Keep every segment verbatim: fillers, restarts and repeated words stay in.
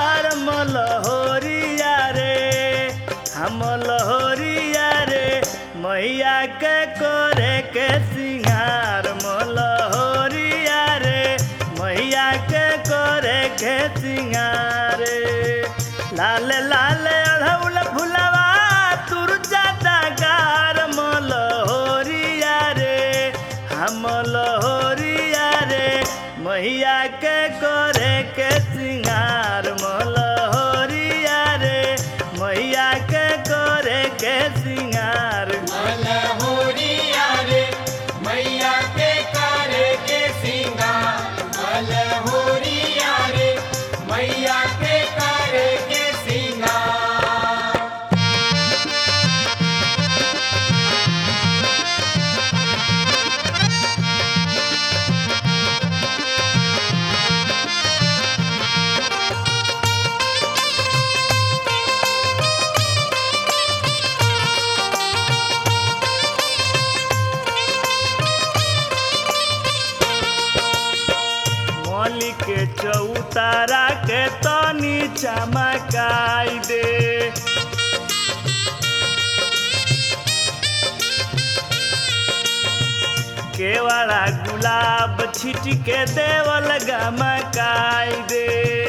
हार मलहोरिया रे हम लहोरिया रे मैया के करे के सिंगार मलहोरिया रे मैया के करे के सिंगार लाल लाल अढ़ौल फुलवा तुरजा डगार मलहोरिया रे हम लहोरिया रे मैया के करे के सिंगार मलहोरिया रे मैया के करे के सिंगार मलहोरिया रे मैया के करे के सिंगार मलहोरिया रे मैया के करे के सिंगार। मौली के चौतारा के तनी चमकाई दे केवड़ा गुलाब छिट के देवल गमकाई दे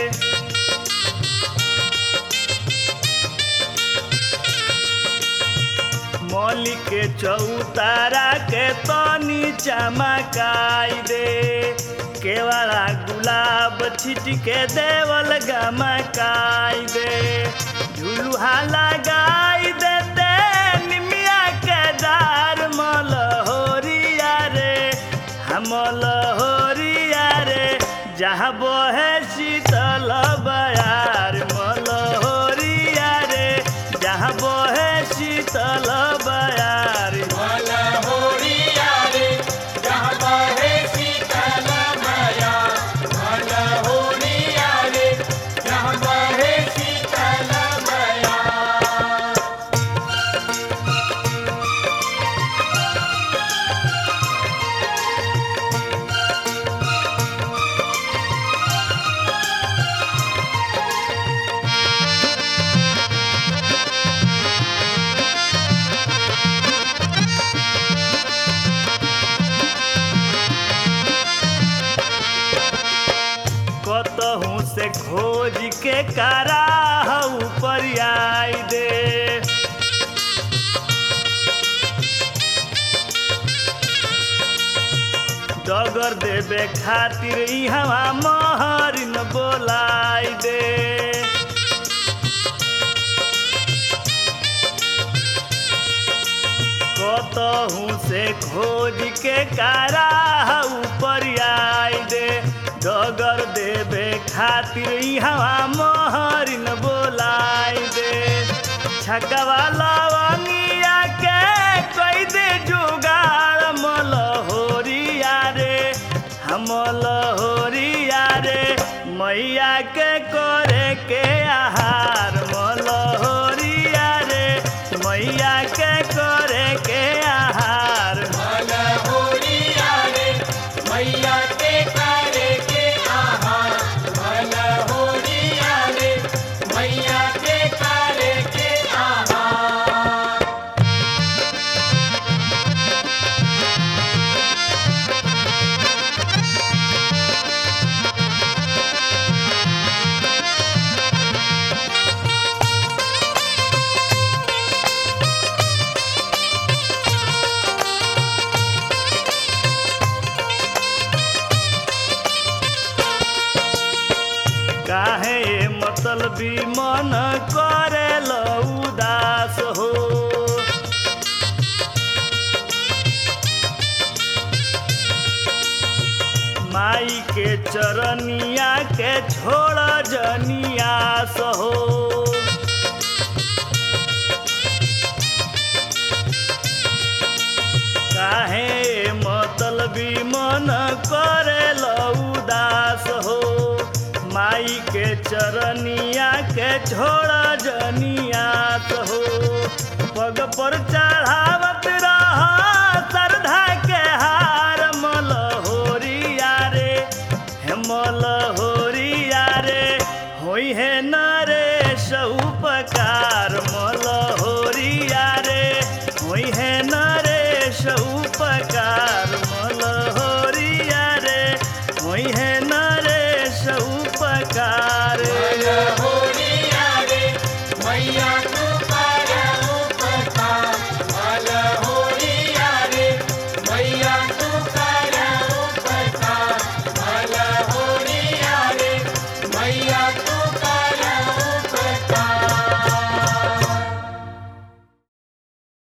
मौली के चौतारा के तनी चमकाई दे केवड़ा गुलाब छिट के देवल गमकाई दे झुलुहा लगाई देते निमिया के डार मलहोरिया रे हम लहोरिया रे जहाँ बोहे शीतल बयार मलहोरिया रे जहाँ बोहे शीतल बयार मलहोरिया रे जहाँ बहे शीतल बयार मलहोरिया रे जहाँ बहे शीतल बयार। कतहूँ से खोज के कारा ऊपर आई दे डगर देवे खातिर इहवा महरिन बोलाई दे कतहूँ से खोज के कारा ऊपर आई दे डगर देवे खातिर इहवा महरिन बोलाई दे छकवा लवंगिया के कई दे जुगाड़ मलहोरिया रे हम लहोरिया रे मैया के करे के आहार मलहोरिया रे मैया के करे के आहार मलहोरिया रे मैया के करे के आहार मलहोरिया रे मैया के करे के आहार। काहे मतलबी मन करे उदास हो माई के चरनिया के छोड़ जनियास हो काहे मतलबी मन करे उदास हो माई के चरनिया के छोड़ जनियात हो पग पर चढ़ावत रह श्रद्धा के हार मलहोरिया रे हे मलहोरिया रे होई है नरेश उपकार मल